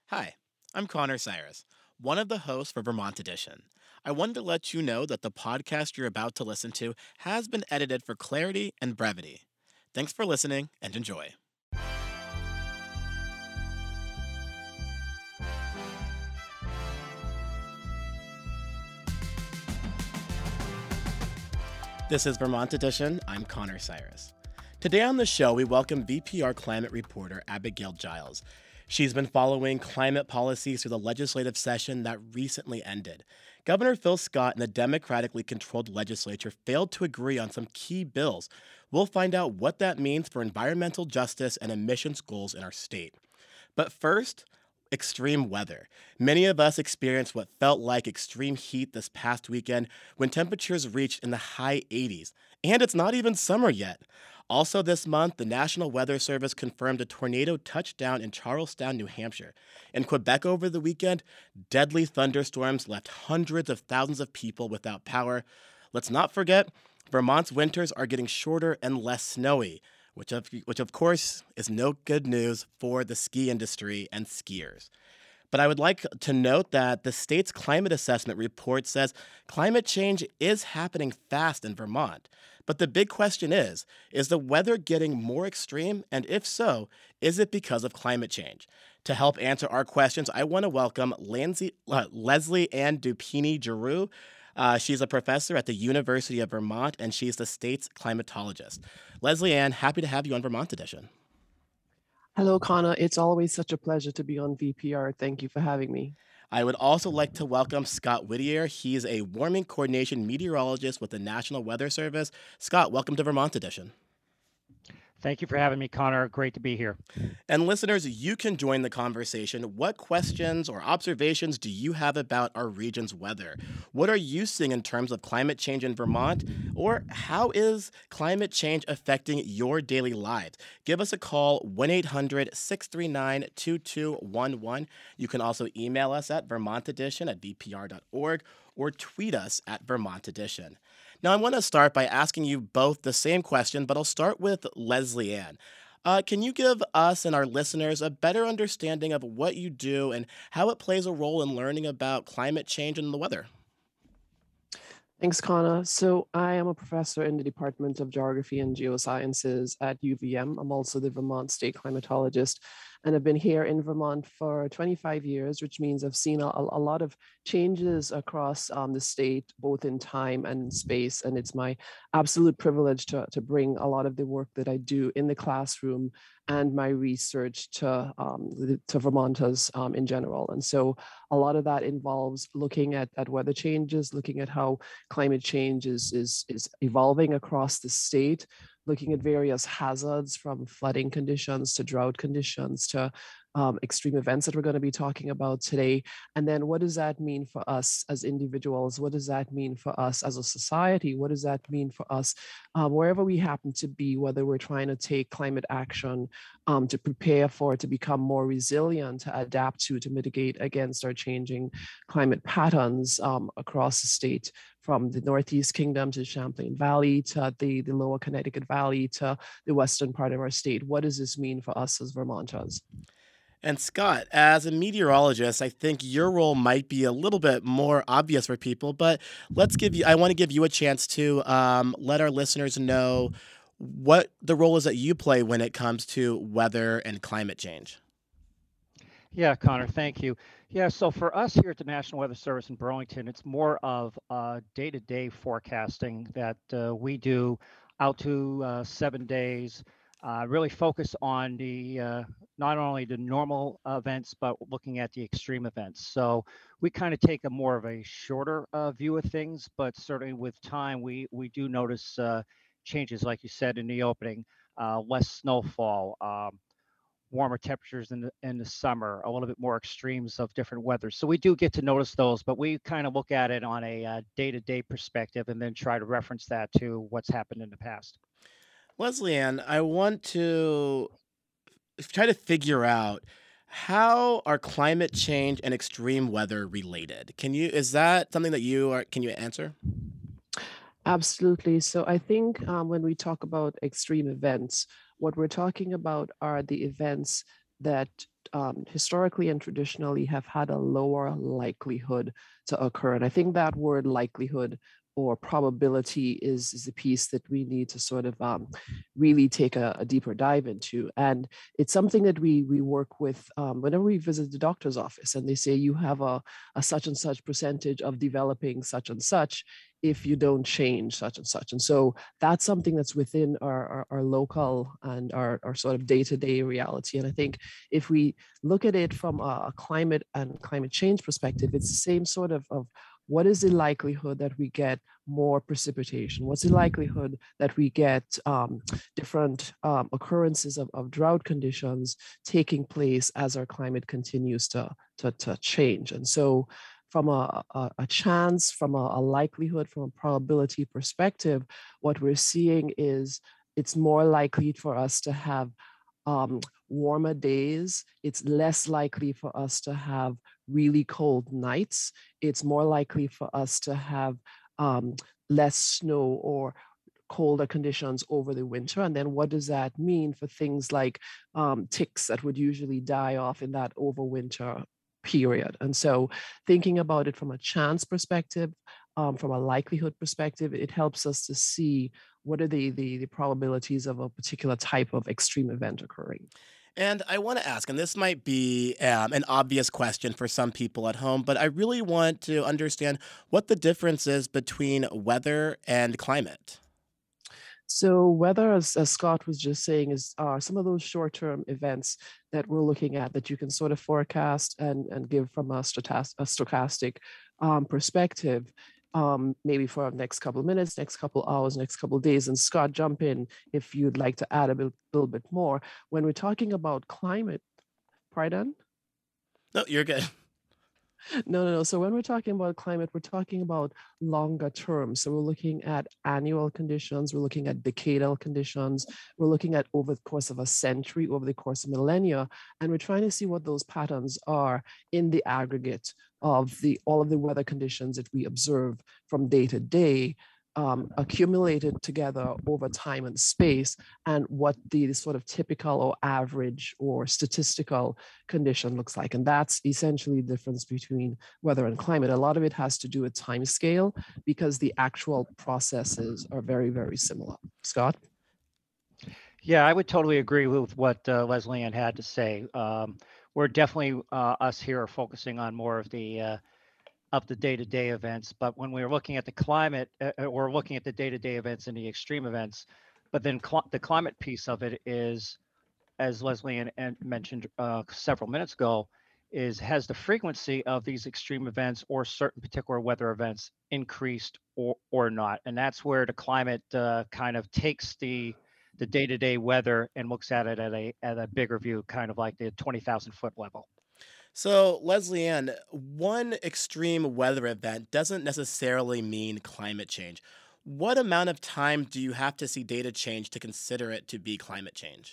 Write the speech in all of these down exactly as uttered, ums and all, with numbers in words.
Hi, I'm Connor Cyrus, one of the hosts for Vermont Edition. I wanted to let you know that the podcast you're about to listen to has been edited for clarity and brevity. Thanks for listening and enjoy. This is Vermont Edition. I'm Connor Cyrus. Today on the show, we welcome V P R climate reporter Abigail Giles. She's been following climate policies through the legislative session that recently ended. Governor Phil Scott and the democratically controlled legislature failed to agree on some key bills. We'll find out what that means for environmental justice and emissions goals in our state. But first, extreme weather. Many of us experienced what felt like extreme heat this past weekend when temperatures reached in the high eighties. And it's not even summer yet. Also, this month, the National Weather Service confirmed a tornado touchdown in Charlestown, New Hampshire. In Quebec over the weekend, deadly thunderstorms left hundreds of thousands of people without power. Let's not forget, Vermont's winters are getting shorter and less snowy, which of, which of course is no good news for the ski industry and skiers. But I would like to note that the state's climate assessment report says climate change is happening fast in Vermont. But the big question is, is the weather getting more extreme? And if so, is it because of climate change? To help answer our questions, I want to welcome Lindsay, uh, Leslie Ann Dupini Giroux. Uh, she's a professor at the University of Vermont, and she's the state's climatologist. Leslie Ann, happy to have you on Vermont Edition. Hello, Connor. It's always such a pleasure to be on V P R. Thank you for having me. I would also like to welcome Scott Whittier. He's a warming coordination meteorologist with the National Weather Service. Scott, welcome to Vermont Edition. Thank you for having me, Connor. Great to be here. And listeners, you can join the conversation. What questions or observations do you have about our region's weather? What are you seeing in terms of climate change in Vermont? Or how is climate change affecting your daily lives? Give us a call, one eight hundred, six three nine, two two one one. You can also email us at vermontedition at v p r dot org or tweet us at Vermont Edition. Now, I want to start by asking you both the same question, but I'll start with Leslie Ann. Uh, can you give us and our listeners a better understanding of what you do and how it plays a role in learning about climate change and the weather? Thanks, Connor. So I am a professor in the Department of Geography and Geosciences at U V M. I'm also the Vermont State climatologist, and I've been here in Vermont for twenty-five years, which means I've seen a, a lot of changes across um, the state, both in time and space. And it's my absolute privilege to, to bring a lot of the work that I do in the classroom and my research to, um, the- to Vermonters um, in general. And so a lot of that involves looking at, at weather changes, looking at how climate change is, is, is evolving across the state, looking at various hazards from flooding conditions to drought conditions to um, extreme events that we're going to be talking about today. And then what does that mean for us as individuals? What does that mean for us as a society? What does that mean for us um, wherever we happen to be, whether we're trying to take climate action um, to prepare for, to become more resilient, to adapt to, to mitigate against our changing climate patterns um, across the state, from the Northeast Kingdom to Champlain Valley to the, the lower Connecticut Valley to the western part of our state. What does this mean for us as Vermonters? And Scott, as a meteorologist, I think your role might be a little bit more obvious for people, but let's give you, I want to give you a chance to um, let our listeners know what the role is that you play when it comes to weather and climate change. Yeah, Connor, thank you. Yeah, so for us here at the National Weather Service in Burlington, it's more of uh, day-to-day forecasting that uh, we do out to uh, seven days. Uh, really focus on the uh, not only the normal events, but looking at the extreme events. So we kind of take a more of a shorter uh, view of things, but certainly with time, we we do notice uh, changes, like you said in the opening, uh, less snowfall. Um, warmer temperatures in the in the summer, a little bit more extremes of different weather. So we do get to notice those, but we kind of look at it on a uh, day-to-day perspective and then try to reference that to what's happened in the past. Leslie Ann, I want to try to figure out how are climate change and extreme weather related? Can you, is that something that you are, can you answer? Absolutely. So I think um, when we talk about extreme events, what we're talking about are the events that um, historically and traditionally have had a lower likelihood to occur. And I think that word likelihood or probability is, is a piece that we need to sort of um, really take a, a deeper dive into. And it's something that we we work with um, whenever we visit the doctor's office and they say you have a, a such and such percentage of developing such and such if you don't change such and such. And so that's something that's within our, our, our local and our, our sort of day-to-day reality. And I think if we look at it from a climate and climate change perspective, it's the same sort of, of what is the likelihood that we get more precipitation? What's the likelihood that we get um, different um, occurrences of, of drought conditions taking place as our climate continues to, to, to change? And so from a, a, a chance, from a, a likelihood, from a probability perspective, what we're seeing is it's more likely for us to have um, warmer days. It's less likely for us to have really cold nights. It's more likely for us to have um, less snow or colder conditions over the winter. And then what does that mean for things like um, ticks that would usually die off in that overwinter period? And so thinking about it from a chance perspective, um, from a likelihood perspective, it helps us to see what are the, the, the probabilities of a particular type of extreme event occurring. And I want to ask, and this might be um, an obvious question for some people at home, but I really want to understand what the difference is between weather and climate. So weather, as, as Scott was just saying, is are some of those short-term events that we're looking at that you can sort of forecast and, and give from a, stochast- a stochastic um, perspective, um, maybe for the next couple of minutes, next couple of hours, next couple of days. And Scott, jump in if you'd like to add a bit, little bit more. When we're talking about climate, pardon? No, you're good. No, no, no. So when we're talking about climate, we're talking about longer term. So we're looking at annual conditions, we're looking at decadal conditions, we're looking at over the course of a century, over the course of millennia, and we're trying to see what those patterns are in the aggregate of the all of the weather conditions that we observe from day to day. Um, accumulated together over time and space, and what the, the sort of typical or average or statistical condition looks like. And that's essentially the difference between weather and climate. A lot of it has to do with time scale because the actual processes are very, very similar. Scott? Yeah, I would totally agree with what uh, Leslie Ann had to say. Um, we're definitely, uh, us here are focusing on more of the uh, of the day-to-day events, but when we're looking at the climate, uh, uh, we're looking at the day-to-day events and the extreme events. But then cl- the climate piece of it is, as Leslie Ann, Ann mentioned uh, several minutes ago, is has the frequency of these extreme events or certain particular weather events increased or or not? And that's where the climate uh, kind of takes the the day-to-day weather and looks at it at a at a bigger view, kind of like the twenty thousand foot level. So, Leslie Ann, one extreme weather event doesn't necessarily mean climate change. What amount of time do you have to see data change to consider it to be climate change?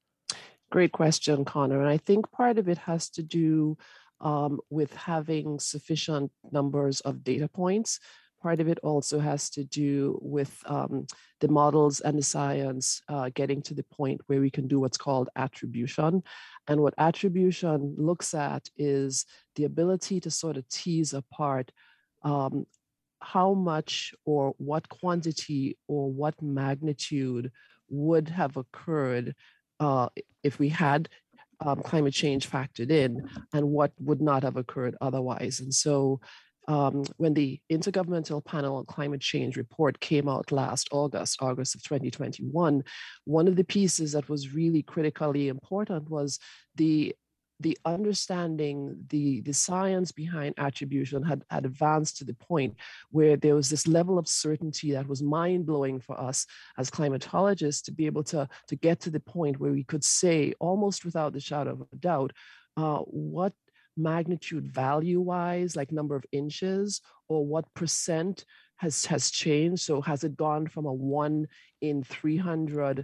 Great question, Connor. And I think part of it has to do um, with having sufficient numbers of data points. Part of it also has to do with um, the models and the science uh, getting to the point where we can do what's called attribution. And what attribution looks at is the ability to sort of tease apart um, how much or what quantity or what magnitude would have occurred uh, if we had um, climate change factored in and what would not have occurred otherwise. And so um, when the Intergovernmental Panel on Climate Change report came out last August, August of twenty twenty-one, one of the pieces that was really critically important was the the understanding, the, the science behind attribution had, had advanced to the point where there was this level of certainty that was mind-blowing for us as climatologists to be able to, to get to the point where we could say, almost without the shadow of a doubt, uh, what magnitude value-wise, like number of inches, or what percent has, has changed. So has it gone from a one in three hundred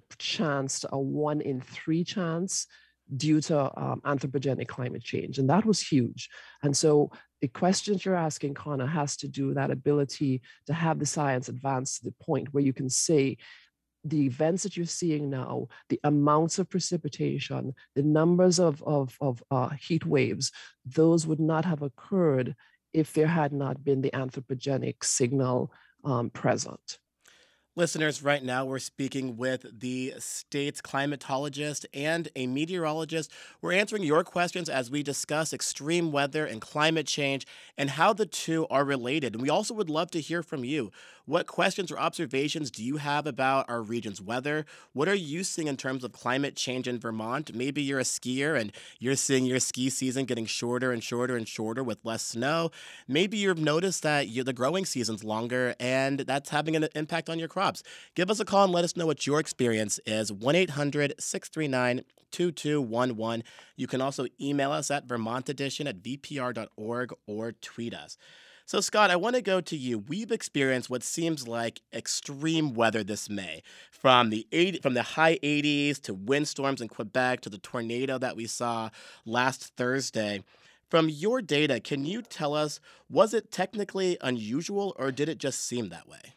chance to a one in three chance due to um, anthropogenic climate change? And that was huge. And so the questions you're asking, Connor, has to do with that ability to have the science advance to the point where you can say, the events that you're seeing now, the amounts of precipitation, the numbers of, of, of uh, heat waves, those would not have occurred if there had not been the anthropogenic signal um, present. Listeners, right now we're speaking with the state's climatologist and a meteorologist. We're answering your questions as we discuss extreme weather and climate change and how the two are related. And we also would love to hear from you. What questions or observations do you have about our region's weather? What are you seeing in terms of climate change in Vermont? Maybe you're a skier and you're seeing your ski season getting shorter and shorter and shorter with less snow. Maybe you've noticed that you, the growing season's longer and that's having an impact on your crops. Give us a call and let us know what your experience is. one eight hundred six three nine two two one one. You can also email us at vermont edition at v p r dot org or tweet us. So, Scott, I want to go to you. We've experienced what seems like extreme weather this May, from the eighty, from the high eighties to windstorms in Quebec to the tornado that we saw last Thursday. From your data, can you tell us, was it technically unusual or did it just seem that way?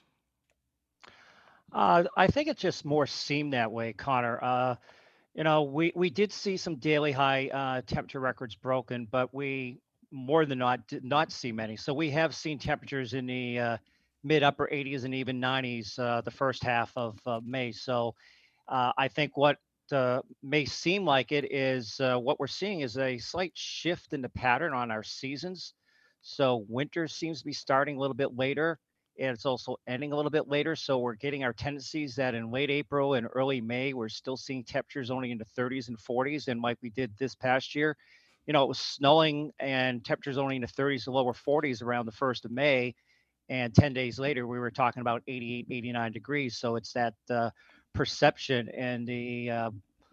Uh, I think it just more seemed that way, Connor. Uh, you know, we we did see some daily high uh, temperature records broken, but we more than not did not see many. So we have seen temperatures in the uh, mid upper eighties and even nineties uh, the first half of uh, May. So uh, I think what uh, may seem like it is uh, what we're seeing is a slight shift in the pattern on our seasons. So winter seems to be starting a little bit later and it's also ending a little bit later. So we're getting our tendencies that in late April and early May, we're still seeing temperatures only in the thirties and forties. And like we did this past year, you know, it was snowing and temperatures only in the thirties to lower forties around the first of May. And ten days later, we were talking about eighty-eight, eighty-nine degrees. So it's that uh, perception and the uh,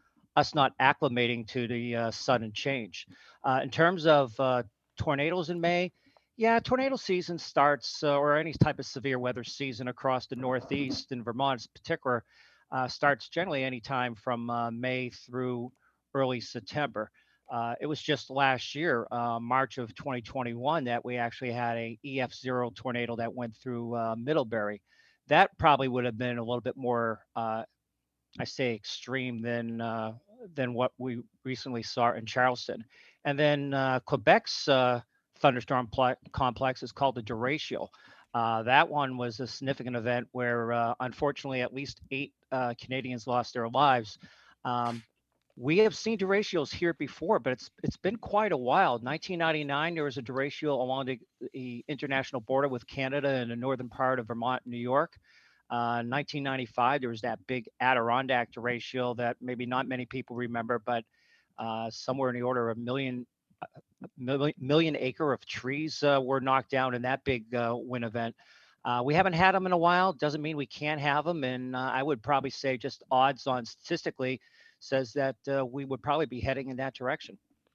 us not acclimating to the uh, sudden change. Uh, in terms of uh, tornadoes in May, yeah, tornado season starts, uh, or any type of severe weather season across the Northeast and Vermont in particular, uh, starts generally anytime from uh, May through early September. Uh, it was just last year, uh, March of twenty twenty-one, that we actually had a E F zero tornado that went through uh, Middlebury. That probably would have been a little bit more uh, I say extreme than uh, than what we recently saw in Charleston. And then uh, Quebec's uh, thunderstorm pl- complex is called the Derecho. Uh, that one was a significant event where, uh, unfortunately, at least eight uh, Canadians lost their lives. Um, we have seen derechos here before, but it's it's been quite a while. nineteen ninety-nine, there was a derecho along the, the international border with Canada in the northern part of Vermont and New York. Uh, nineteen ninety-five, there was that big Adirondack derecho that maybe not many people remember, but uh, somewhere in the order of a million, million, million acre of trees uh, were knocked down in that big uh, wind event. Uh, we haven't had them in a while. Doesn't mean we can't have them. And uh, I would probably say just odds on statistically says that uh, we would probably be heading in that direction.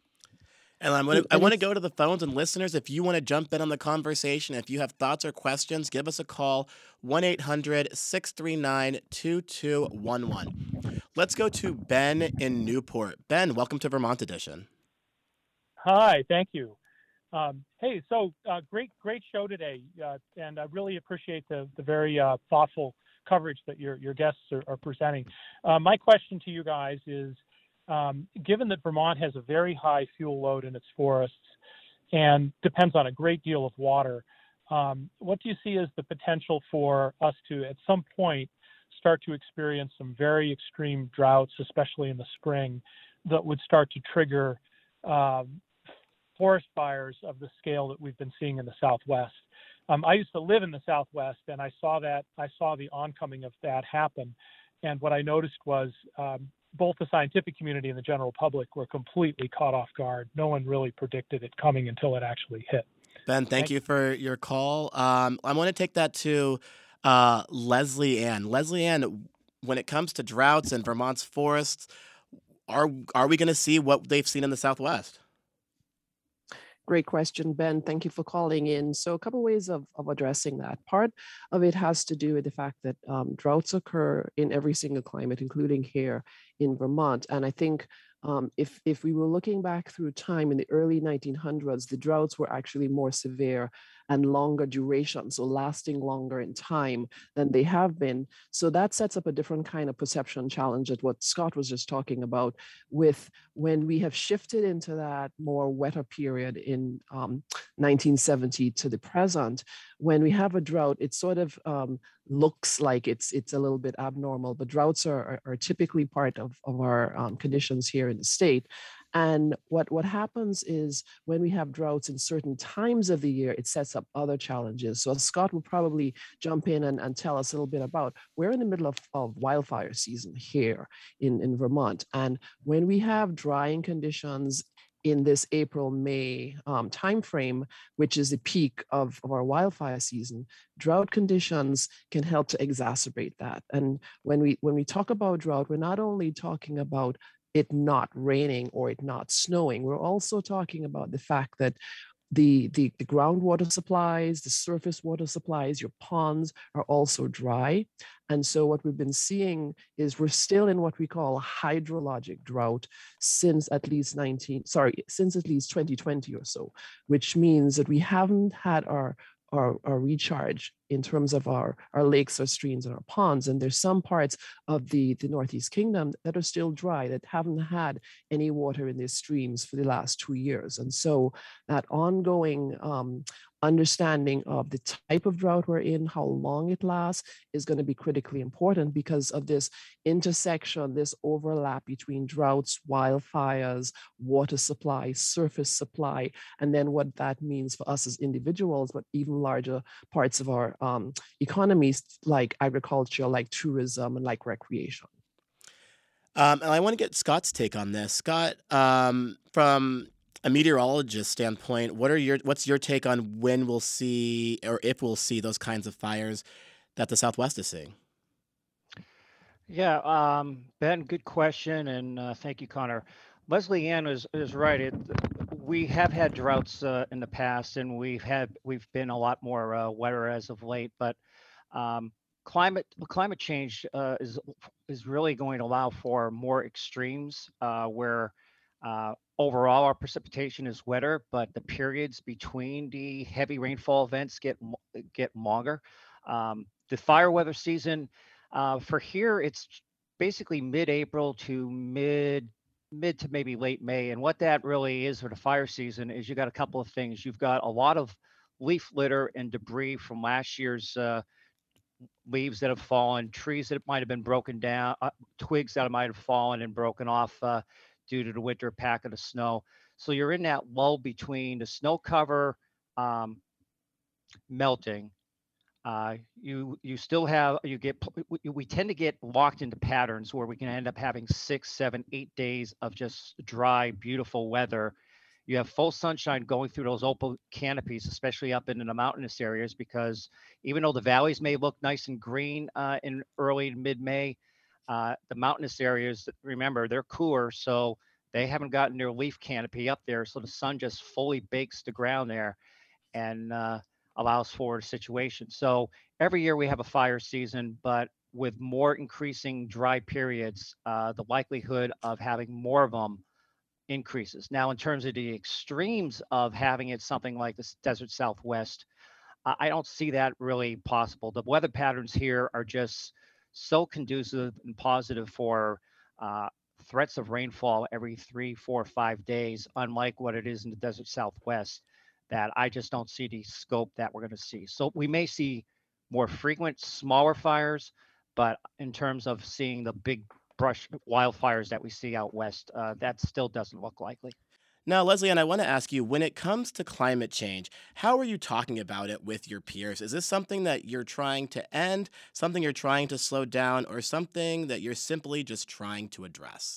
And I'm gonna, And, I and want to it's go to the phones and listeners. If you want to jump in on the conversation, if you have thoughts or questions, give us a call one eight hundred six three nine two two one one. Let's go to Ben in Newport. Ben, welcome to Vermont Edition. Hi, thank you. Um, hey, so uh, great, great show today, uh, and I really appreciate the the very uh, thoughtful coverage that your your guests are, are presenting. Uh, my question to you guys is, um, given that Vermont has a very high fuel load in its forests and depends on a great deal of water, um, what do you see as the potential for us to, at some point, start to experience some very extreme droughts, especially in the spring, that would start to trigger um, forest fires of the scale that we've been seeing in the Southwest? Um, I used to live in the Southwest, and I saw that. I saw the oncoming of that happen, and what I noticed was um, both the scientific community and the general public were completely caught off guard. No one really predicted it coming until it actually hit. Ben, thank Thank you for your call. Um, I want to take that to uh, Leslie Ann. Leslie Ann, when it comes to droughts in Vermont's forests, are are we going to see what they've seen in the Southwest? Great question, Ben. Thank you for calling in. So a couple ways of, of addressing that. Part of it has to do with the fact that um, droughts occur in every single climate, including here in Vermont. And I think um, if, if we were looking back through time in the early nineteen hundreds, the droughts were actually more severe and longer duration, so lasting longer in time than they have been. So that sets up a different kind of perception challenge at what Scott was just talking about, with when we have shifted into that more wetter period in um, nineteen seventy to the present. When we have a drought, it sort of um, looks like it's it's a little bit abnormal, but droughts are, are, are typically part of, of our um, conditions here in the state. And what, what happens is when we have droughts in certain times of the year, it sets up other challenges. So Scott will probably jump in and, and tell us a little bit about, we're in the middle of, of wildfire season here in, in Vermont. And when we have drying conditions in this April, May um, timeframe, which is the peak of, of our wildfire season, drought conditions can help to exacerbate that. And when we when we talk about drought, we're not only talking about it not raining or it not snowing, we're also talking about the fact that the, the, the groundwater supplies, the surface water supplies, your ponds are also dry. And so what we've been seeing is we're still in what we call a hydrologic drought since at least nineteen, sorry, since at least twenty twenty or so, which means that we haven't had our our, our recharge in terms of our, our lakes, our streams, and our ponds. And there's some parts of the, the Northeast Kingdom that are still dry, that haven't had any water in their streams for the last two years. And so that ongoing um, understanding of the type of drought we're in, how long it lasts, is going to be critically important because of this intersection, this overlap between droughts, wildfires, water supply, surface supply, and then what that means for us as individuals, but even larger parts of our um, economies like agriculture, like tourism, and like recreation. Um, and I want to get Scott's take on this. Scott, um, from a meteorologist standpoint, what are your what's your take on when we'll see or if we'll see those kinds of fires that the Southwest is seeing? Yeah, um, Ben, good question, and uh, thank you, Connor. Leslie Ann is is right. It, we have had droughts uh, in the past, and we've had we've been a lot more uh, wetter as of late. But um, climate climate change uh, is is really going to allow for more extremes, uh, where uh, overall our precipitation is wetter, but the periods between the heavy rainfall events get mo- get longer. Um, the fire weather season uh, for here, it's basically mid-April to mid mid to maybe late May. And what that really is for the fire season is you got a couple of things. You've got a lot of leaf litter and debris from last year's uh, leaves that have fallen, trees that might have been broken down, uh, twigs that might have fallen and broken off uh, due to the winter pack of the snow. So you're in that lull between the snow cover um, melting. Uh, you you still have you get we, we tend to get locked into patterns where we can end up having six, seven, eight days of just dry, beautiful weather. You have full sunshine going through those open canopies, especially up in the mountainous areas, because even though the valleys may look nice and green uh, in early to mid-May, uh, the mountainous areas, remember, they're cooler, so they haven't gotten their leaf canopy up there, so the sun just fully bakes the ground there and uh, allows for a situation. So every year we have a fire season, but with more increasing dry periods, uh, the likelihood of having more of them increases. Now, in terms of the extremes of having it something like the desert Southwest, I I don't see that really possible. The weather patterns here are just so conducive and positive for uh, threats of rainfall every three, four, five days, unlike what it is in the desert Southwest, that I just don't see the scope that we're going to see. So we may see more frequent, smaller fires, but in terms of seeing the big brush wildfires that we see out west, uh, that still doesn't look likely. Now, Leslie, and I want to ask you, when it comes to climate change, how are you talking about it with your peers? Is this something that you're trying to end, something you're trying to slow down, or something that you're simply just trying to address?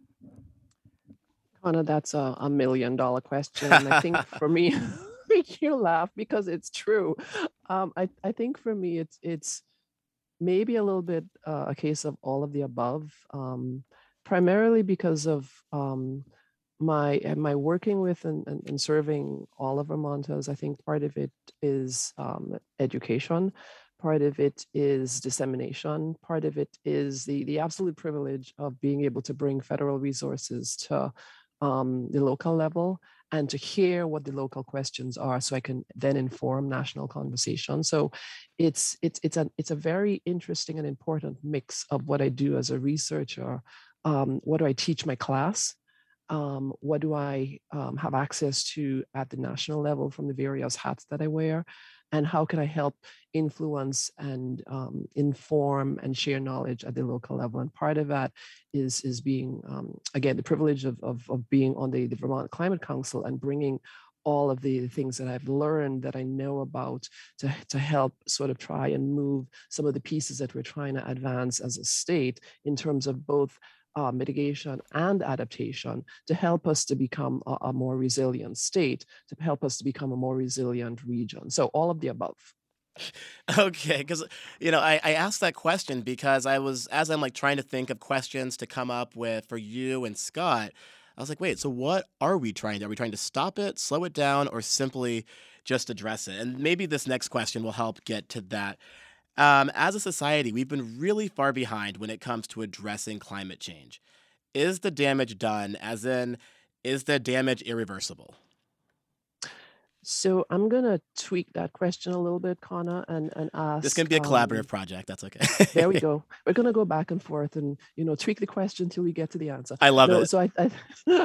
Anna, that's a, a million dollar question. And I think for me, you laugh because it's true. Um, I, I think for me, it's it's maybe a little bit uh, a case of all of the above, um, primarily because of um, my uh, my working with and, and, and serving all of Vermonters. I think part of it is um, education. Part of it is dissemination. Part of it is the, the absolute privilege of being able to bring federal resources to um, the local level. and to hear what the local questions are so I can then inform national conversation. So it's it's it's a it's a very interesting and important mix of what I do as a researcher. Um, what do I teach my class? Um, what do I um, have access to at the national level from the various hats that I wear? And how can I help influence and um, inform and share knowledge at the local level? And part of that is, is being, um, again, the privilege of, of, of being on the, the Vermont Climate Council and bringing all of the things that I've learned that I know about to, to help sort of try and move some of the pieces that we're trying to advance as a state in terms of both Uh, mitigation and adaptation to help us to become a, a more resilient state, to help us to become a more resilient region. So all of the above. Okay, because you know, I, I asked that question because I was as I'm like trying to think of questions to come up with for you and Scott. I was like, wait, so what are we trying to? Are we trying to stop it, slow it down, or simply just address it? And maybe this next question will help get to that. Um, as a society, we've been really far behind when it comes to addressing climate change. Is the damage done? As in, is the damage irreversible? So I'm gonna tweak that question a little bit, Connor, and and This can ask. be a Um, collaborative project. That's there we okay. go. We're gonna go back and forth, and you know, tweak the question till we get to the answer. I love No, it. so I I,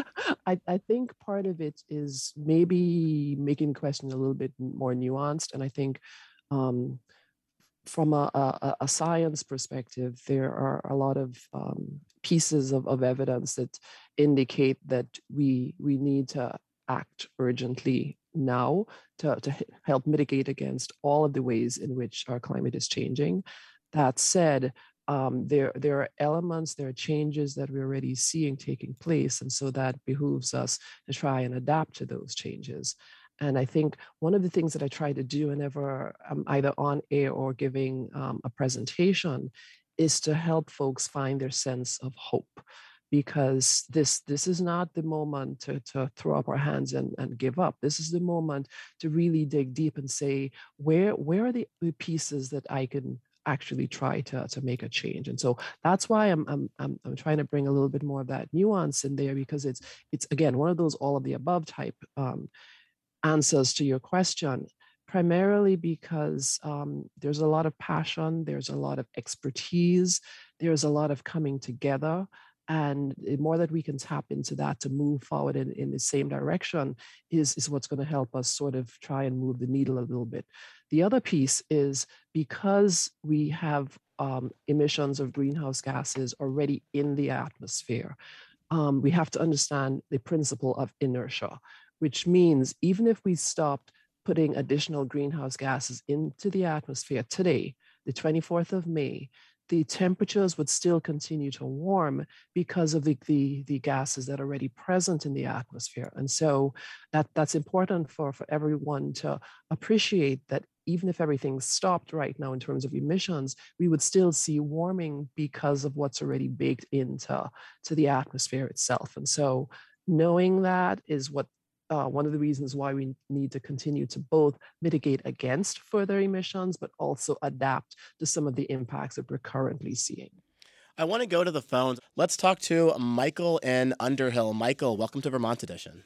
I I think part of it is maybe making the question a little bit more nuanced, and I think. Um, from a, a, a science perspective, there are a lot of um, pieces of, of evidence that indicate that we we need to act urgently now to, to help mitigate against all of the ways in which our climate is changing. That said, um, there, there are elements, there are changes that we're already seeing taking place. And so that behooves us to try and adapt to those changes. And I think one of the things that I try to do whenever I'm either on air or giving um, a presentation is to help folks find their sense of hope. Because this this is not the moment to, to throw up our hands and, and give up. This is the moment to really dig deep and say, where where are the, the pieces that I can actually try to, to make a change? And so that's why I'm, I'm I'm I'm trying to bring a little bit more of that nuance in there, because it's it's again one of those all of the above type um, answers to your question, primarily because um, there's a lot of passion, there's a lot of expertise, there's a lot of coming together. And the more that we can tap into that to move forward in, in the same direction is, is what's going to help us sort of try and move the needle a little bit. The other piece is because we have um, emissions of greenhouse gases already in the atmosphere, um, we have to understand the principle of inertia, which means even if we stopped putting additional greenhouse gases into the atmosphere today, the twenty-fourth of May, the temperatures would still continue to warm because of the, the, the gases that are already present in the atmosphere. And so that, that's important for, for everyone to appreciate that even if everything stopped right now in terms of emissions, we would still see warming because of what's already baked into to the atmosphere itself. And so knowing that is what Uh, one of the reasons why we need to continue to both mitigate against further emissions, but also adapt to some of the impacts that we're currently seeing. I want to go to the phones. Let's talk to Michael in Underhill. Michael, welcome to Vermont Edition.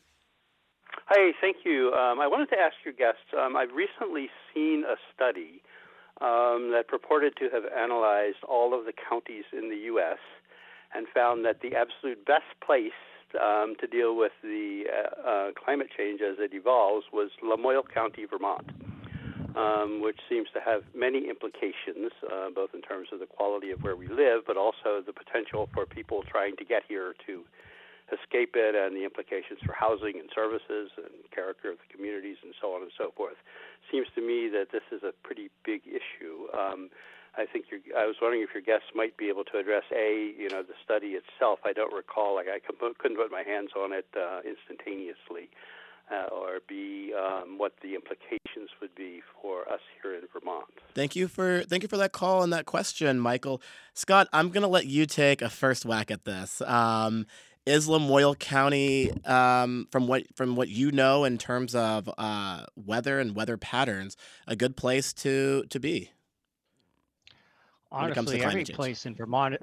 Hi, thank you. Um, I wanted to ask your guests, um, I've recently seen a study um, that purported to have analyzed all of the counties in the U S and found that the absolute best place Um, to deal with the uh, uh, climate change as it evolves was Lamoille County, Vermont, um, which seems to have many implications, uh, both in terms of the quality of where we live, but also the potential for people trying to get here to escape it, and the implications for housing and services and character of the communities and so on and so forth. Seems to me that this is a pretty big issue. Um, I think you're, I was wondering if your guests might be able to address A, you know, the study itself. I don't recall, like I couldn't put my hands on it uh, instantaneously, uh, or B, um, what the implications would be for us here in Vermont. Thank you for thank you for that call and that question, Michael. Scott, I'm going to let you take a first whack at this. Um, is Lamoille County, um, from what from what you know in terms of uh, weather and weather patterns, a good place to to be? Honestly, every change. place in Vermont,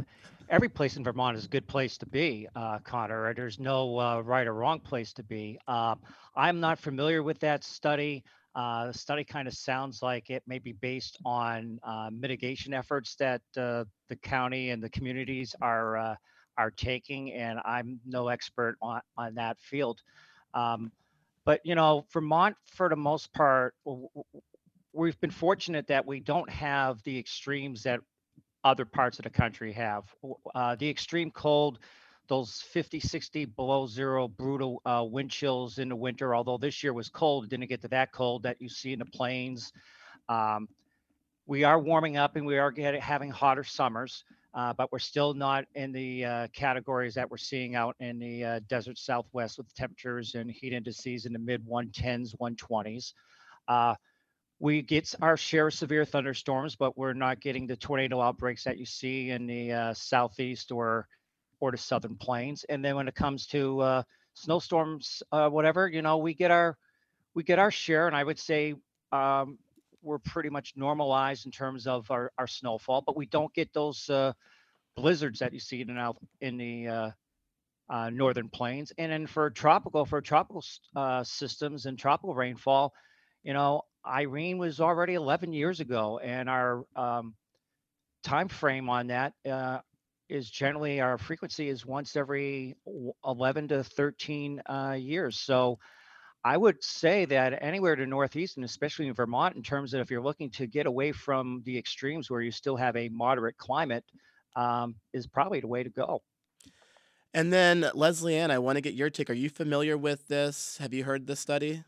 every place in Vermont is a good place to be, uh, Connor. There's no uh, right or wrong place to be. Uh, I'm not familiar with that study. Uh, the study kind of sounds like it may be based on uh, mitigation efforts that uh, the county and the communities are uh, are taking, and I'm no expert on on that field. Um, but you know, Vermont, for the most part, w- w- we've been fortunate that we don't have the extremes that other parts of the country have. Uh, the extreme cold, those fifty, sixty below zero brutal uh, wind chills in the winter, although this year was cold, it didn't get to that cold that you see in the plains. Um, we are warming up and we are getting, having hotter summers, uh, but we're still not in the uh, categories that we're seeing out in the uh, desert Southwest with temperatures and heat indices in the mid one tens, one twenties. Uh, we get our share of severe thunderstorms, but we're not getting the tornado outbreaks that you see in the uh, southeast or or the southern plains. And then when it comes to uh, snowstorms, uh, whatever, you know, we get our we get our share, and I would say um, we're pretty much normalized in terms of our, our snowfall, but we don't get those uh, blizzards that you see in the in the uh, uh, northern plains. And then for tropical for tropical uh, systems and tropical rainfall, you know, Irene was already eleven years ago, and our um, time frame on that uh, is generally our frequency is once every eleven to thirteen uh, years. So I would say that anywhere to Northeast, and especially in Vermont, in terms of if you're looking to get away from the extremes where you still have a moderate climate, um, is probably the way to go. And then, Leslie Ann, I want to get your take. Are you familiar with this? Have you heard this study?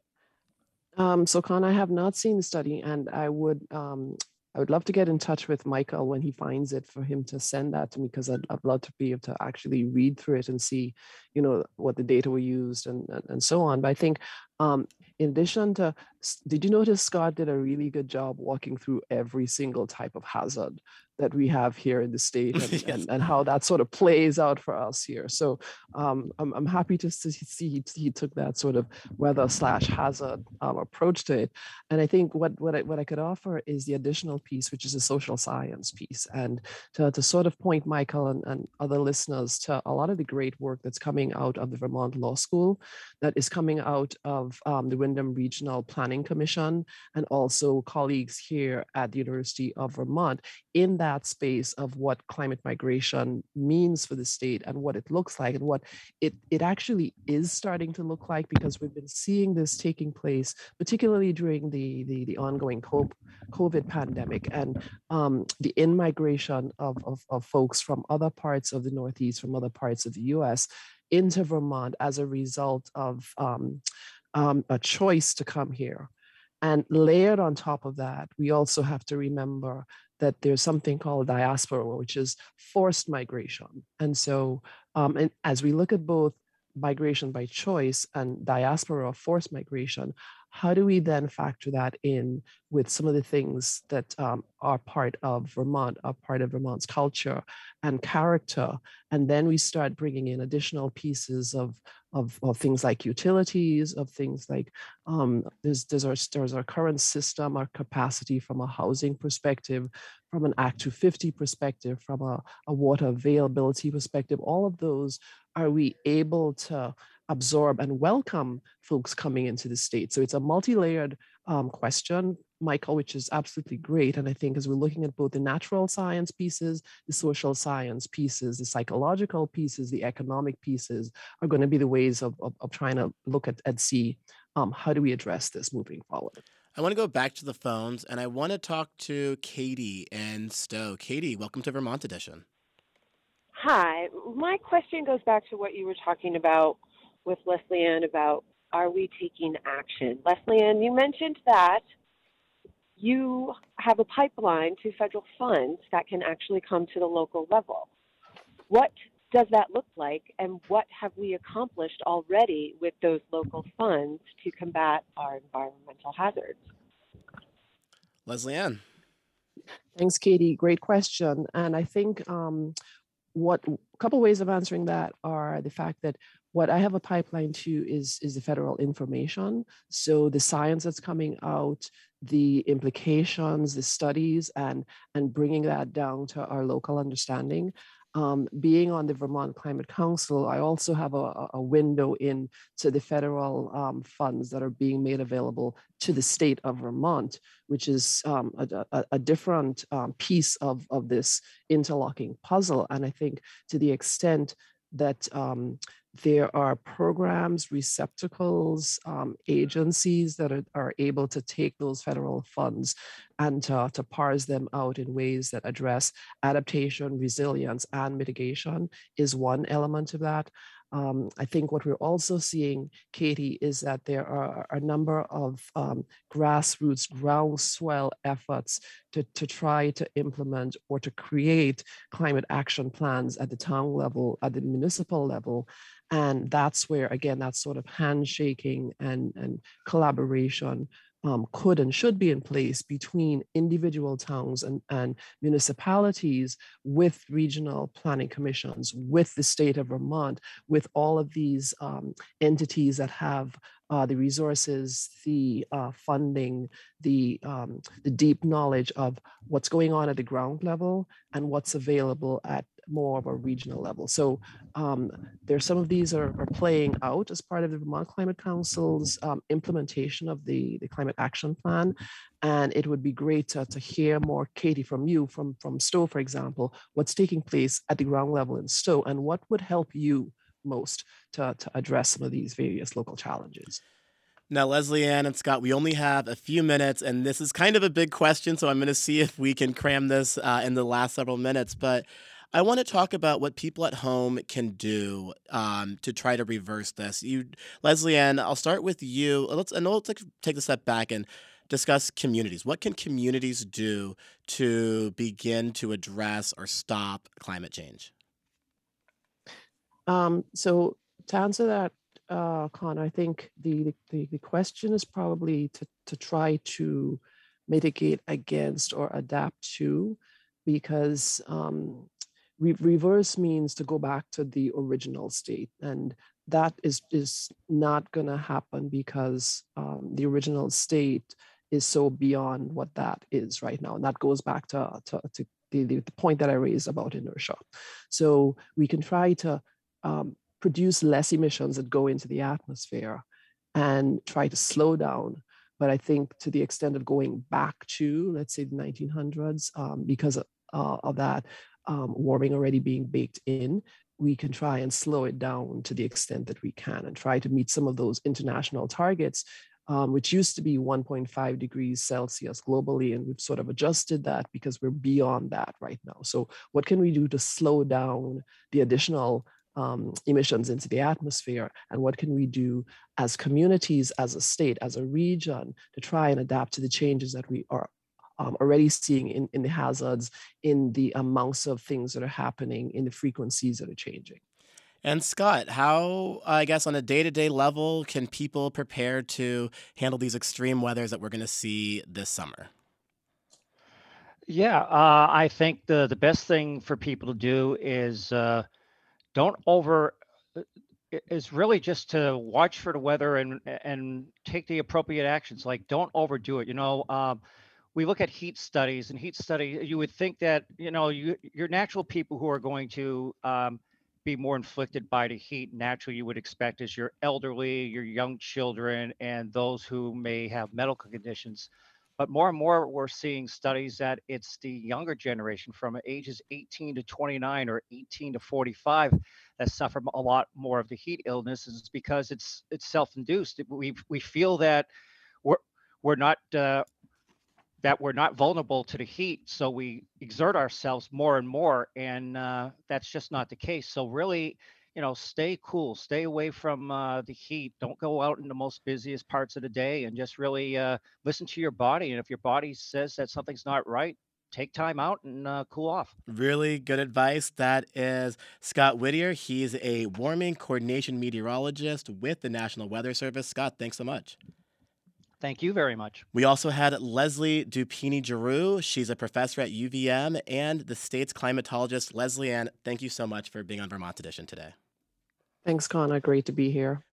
Um, so, Con, I have not seen the study, and I would um, I would love to get in touch with Michael when he finds it for him to send that to me, because I'd, I'd love to be able to actually read through it and see, you know, what the data were used and and, and so on. But I think um, in addition to, did you notice Scott did a really good job walking through every single type of hazard that we have here in the state, and, Yes. and, and how that sort of plays out for us here. So um, I'm, I'm happy to see he, he took that sort of weather slash hazard um, approach to it. And I think what, what, I, what I could offer is the additional piece, which is a social science piece. And to, to sort of point Michael and, and other listeners to a lot of the great work that's coming out of the Vermont Law School, that is coming out of um, the Windham Regional Planning Commission, and also colleagues here at the University of Vermont, in that space of what climate migration means for the state and what it looks like, and what it, it actually is starting to look like, because we've been seeing this taking place, particularly during the, the, the ongoing COVID pandemic, and um, the in-migration of, of, of folks from other parts of the Northeast, from other parts of the U S into Vermont as a result of um, um, a choice to come here. And layered on top of that, we also have to remember that there's something called diaspora, which is forced migration. And so um, and as we look at both migration by choice and diaspora or forced migration, how do we then factor that in with some of the things that um, are part of Vermont, are part of Vermont's culture and character? And then we start bringing in additional pieces of, of, of things like utilities, of things like um, there's, there's, our, there's our current system, our capacity from a housing perspective, from an Act two fifty perspective, from a, a water availability perspective. All of those, are we able to absorb and welcome folks coming into the state? So it's a multi-layered um, question, Michael, which is absolutely great. And I think as we're looking at both the natural science pieces, the social science pieces, the psychological pieces, the economic pieces, are going to be the ways of, of, of trying to look at and see um, how do we address this moving forward. I want to go back to the phones, and I want to talk to Katie and Stowe. Katie, welcome to Vermont Edition. Hi. My question goes back to what you were talking about with Leslie Ann about, are we taking action? Leslie Ann, you mentioned that you have a pipeline to federal funds that can actually come to the local level. What does that look like, and what have we accomplished already with those local funds to combat our environmental hazards? Leslie Ann. Thanks, Katie. Great question. And I think um, what a couple ways of answering that are the fact that what I have a pipeline to is, is the federal information. So the science that's coming out, the implications, the studies, and, and bringing that down to our local understanding. Um, being on the Vermont Climate Council, I also have a, a a window into the federal um, funds that are being made available to the state of Vermont, which is um, a, a, a different um, piece of, of this interlocking puzzle. And I think to the extent that um, there are programs, receptacles, um, agencies that are, are able to take those federal funds and to, to parse them out in ways that address adaptation, resilience, and mitigation is one element of that. Um, I think what we're also seeing, Katie, is that there are a number of um, grassroots groundswell efforts to, to try to implement or to create climate action plans at the town level, at the municipal level. And that's where, again, that sort of handshaking and, and collaboration um, could and should be in place between individual towns and, and municipalities with regional planning commissions, with the state of Vermont, with all of these um, entities that have uh, the resources, the uh, funding, the, um, the deep knowledge of what's going on at the ground level and what's available at more of a regional level. So um, there's some of these are, are playing out as part of the Vermont Climate Council's um, implementation of the, the climate action plan. And it would be great to, to hear more, Katie, from you, from, from Stowe, for example, what's taking place at the ground level in Stowe and what would help you most to, to address some of these various local challenges. Now, Leslie Ann and Scott, we only have a few minutes, and this is kind of a big question, so I'm going to see if we can cram this uh, in the last several minutes. But I want to talk about what people at home can do um, to try to reverse this. You, Leslie Ann, I'll start with you. Let's and let's take a step back and discuss communities. What can communities do to begin to address or stop climate change? Um, so to answer that, uh, Connor, I think the, the the question is probably to to try to mitigate against or adapt to, because um, re- reverse means to go back to the original state, and that is is not going to happen because um, the original state is so beyond what that is right now, and that goes back to to, to the, the the point that I raised about inertia. So we can try to um, produce less emissions that go into the atmosphere and try to slow down. But I think to the extent of going back to, let's say, the nineteen hundreds, um, because of, uh, of that um, warming already being baked in, we can try and slow it down to the extent that we can and try to meet some of those international targets, um, which used to be one point five degrees Celsius globally. And we've sort of adjusted that because we're beyond that right now. So what can we do to slow down the additional Um, emissions into the atmosphere, and what can we do as communities, as a state, as a region, to try and adapt to the changes that we are um, already seeing in, in the hazards, in the amounts of things that are happening, in the frequencies that are changing. And Scott, how, I guess, on a day-to-day level, can people prepare to handle these extreme weathers that we're going to see this summer? Yeah, uh, I think the the best thing for people to do is uh, don't over uh, i- is really just to watch for the weather and and take the appropriate actions. Like, don't overdo it. You know, um, we look at heat studies and heat study. You would think that you know you your natural people who are going to um, be more inflicted by the heat. Naturally, you would expect is your elderly, your young children, and those who may have medical conditions. But more and more, we're seeing studies that it's the younger generation from ages eighteen to twenty-nine or eighteen to forty-five that suffer a lot more of the heat illnesses because it's it's self-induced. We we feel that we're we're not uh, that we're not vulnerable to the heat, so we exert ourselves more and more, and uh, that's just not the case. So really, you know, stay cool, stay away from uh, the heat. Don't go out in the most busiest parts of the day, and just really uh, listen to your body. And if your body says that something's not right, take time out and uh, cool off. Really good advice. That is Scott Whittier. He's a warming coordination meteorologist with the National Weather Service. Scott, thanks so much. Thank you very much. We also had Leslie Dupini-Giroux. She's a professor at U V M and the state's climatologist. Leslie Ann, thank you so much for being on Vermont Edition today. Thanks, Connor. Great to be here.